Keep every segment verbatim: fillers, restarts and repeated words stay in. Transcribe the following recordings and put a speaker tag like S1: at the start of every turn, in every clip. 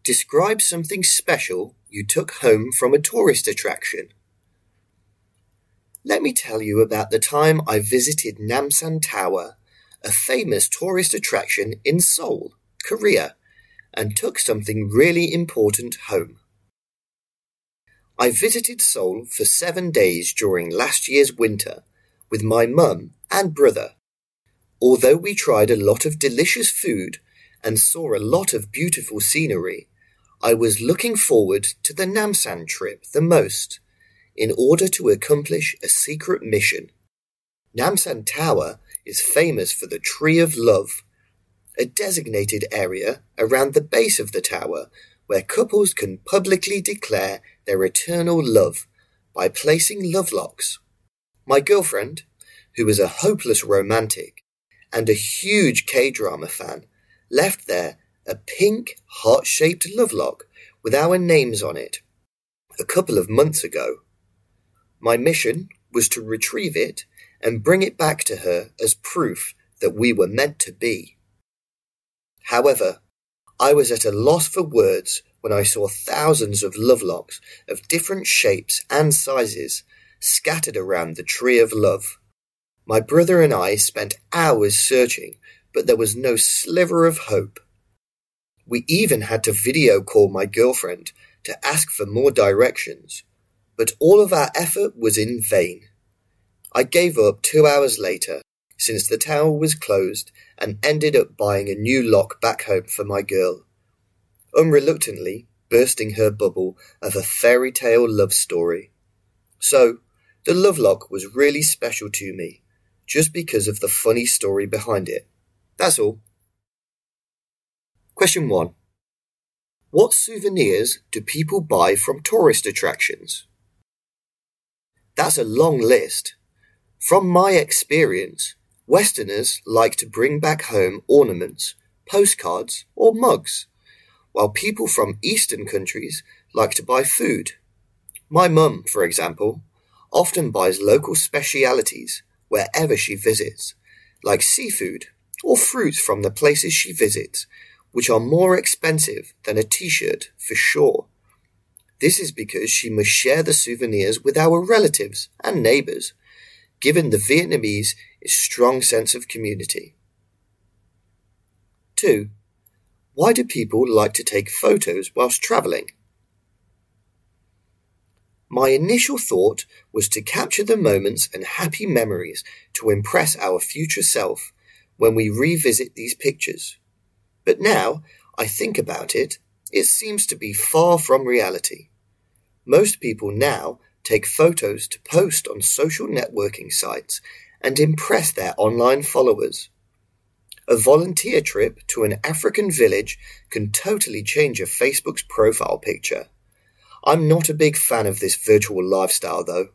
S1: Describe something special you took home from a tourist attraction. Let me tell you about the time I visited Namsan Tower, a famous tourist attraction in Seoul, Korea, and took something really important home. I visited Seoul for seven days during last year's winter with my mum and brother. Although we tried a lot of delicious food and saw a lot of beautiful scenery, I was looking forward to the Namsan trip the most in order to accomplish a secret mission. Namsan Tower is famous for the Tree of Love, a designated area around the base of the tower where couples can publicly declare their eternal love by placing love locks. My girlfriend, who is a hopeless romantic and a huge K-drama fan, left there a pink, heart-shaped love lock with our names on it a couple of months ago. My mission was to retrieve it and bring it back to her as proof that we were meant to be. However, I was at a loss for words when I saw thousands of love locks of different shapes and sizes scattered around the Tree of Love. My brother and I spent hours searching, but there was no sliver of hope. We even had to video call my girlfriend to ask for more directions, but all of our effort was in vain. I gave up two hours later, since the tower was closed, and ended up buying a new lock back home for my girl, unreluctantly bursting her bubble of a fairy tale love story. So, the love lock was really special to me, just because of the funny story behind it. That's all. Question one. What souvenirs do people buy from tourist attractions? That's a long list. From my experience, Westerners like to bring back home ornaments, postcards, or mugs, while people from Eastern countries like to buy food. My mum, for example, often buys local specialities wherever she visits, like seafood or fruits from the places she visits, which are more expensive than a t-shirt for sure. This is because she must share the souvenirs with our relatives and neighbours, given the Vietnamese strong sense of community. two. Why do people like to take photos whilst travelling? My initial thought was to capture the moments and happy memories to impress our future self when we revisit these pictures. But now I think about it, it seems to be far from reality. Most people now take photos to post on social networking sites and impress their online followers. A volunteer trip to an African village can totally change a Facebook's profile picture. I'm not a big fan of this virtual lifestyle though.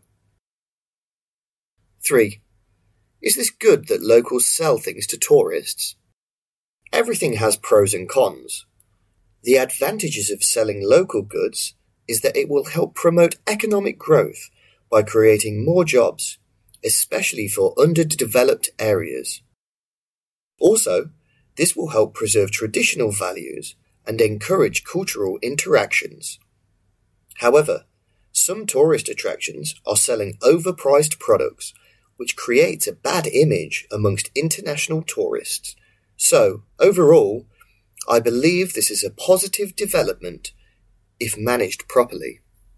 S1: three. Is this good that locals sell things to tourists? Everything has pros and cons. The advantages of selling local goods is that it will help promote economic growth by creating more jobs, especially for underdeveloped areas. Also, this will help preserve traditional values and encourage cultural interactions. However, some tourist attractions are selling overpriced products, which creates a bad image amongst international tourists. So, overall, I believe this is a positive development if managed properly.